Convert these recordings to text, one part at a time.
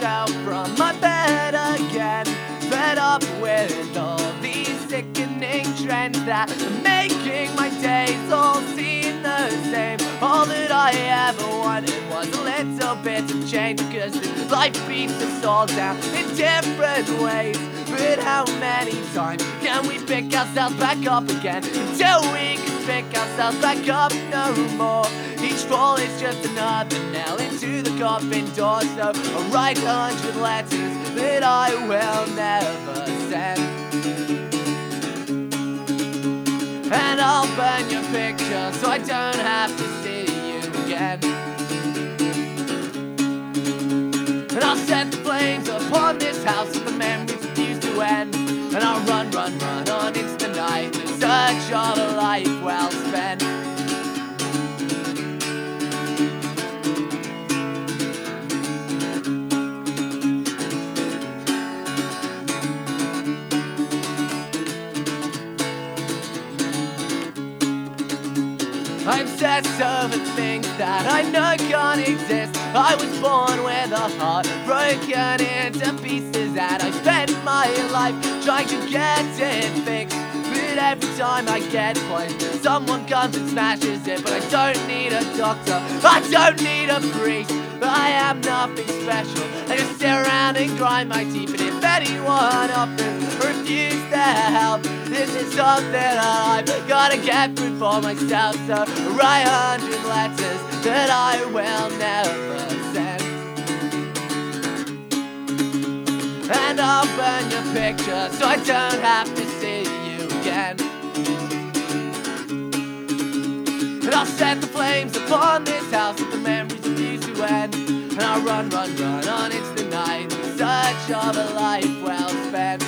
myself from my bed again, fed up with all these sickening trends that are making my days all seem the same. All that I ever wanted was a little bit of change, because life beats us all down in different ways. But how many times can we pick ourselves back up again until we can pick ourselves back up no more? Each fall is just another nail into the coffin door. So I'll write 100 letters that I will never send, and I'll burn your picture so I don't have to see you again. And I'll set the flames upon this house if the memories refuse to end. And I'll run, run, run on into the night in search of a life well spent. I obsess over things that I know can't exist. I was born with a heart broken into pieces, and I spent my life trying to get it fixed. But every time I get close, someone comes and smashes it. But I don't need a doctor, I don't need a priest. I am nothing special, I just sit around and grind my teeth. And if anyone offers or refuses their help, this is something I've gotta get through for myself. So write 100 letters that I will never send, and I'll burn your picture so I don't have to see you again. And I'll set the flames upon this house if the memories refuse to end. And I'll run, run, run on into the night in search of a life well spent.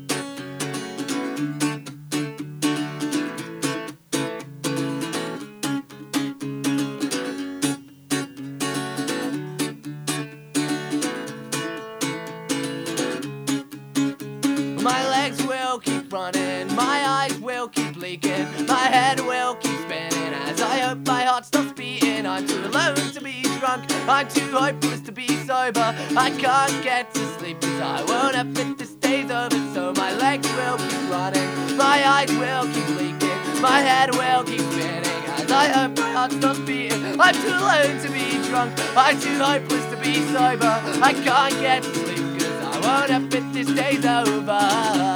My legs will keep running, my eyes will keep leaking, my head will keep spinning as I hope my heart stops beating. I'm too alone to be drunk, I'm too hopeless to be sober. I can't get to sleep cause I won't admit this day's over. So my legs will keep running, my eyes will keep leaking, my head will keep spinning as I hope my heart stops beating. I'm too alone to be drunk, I'm too hopeless to be sober. I can't get to sleep cause I won't admit this day's over.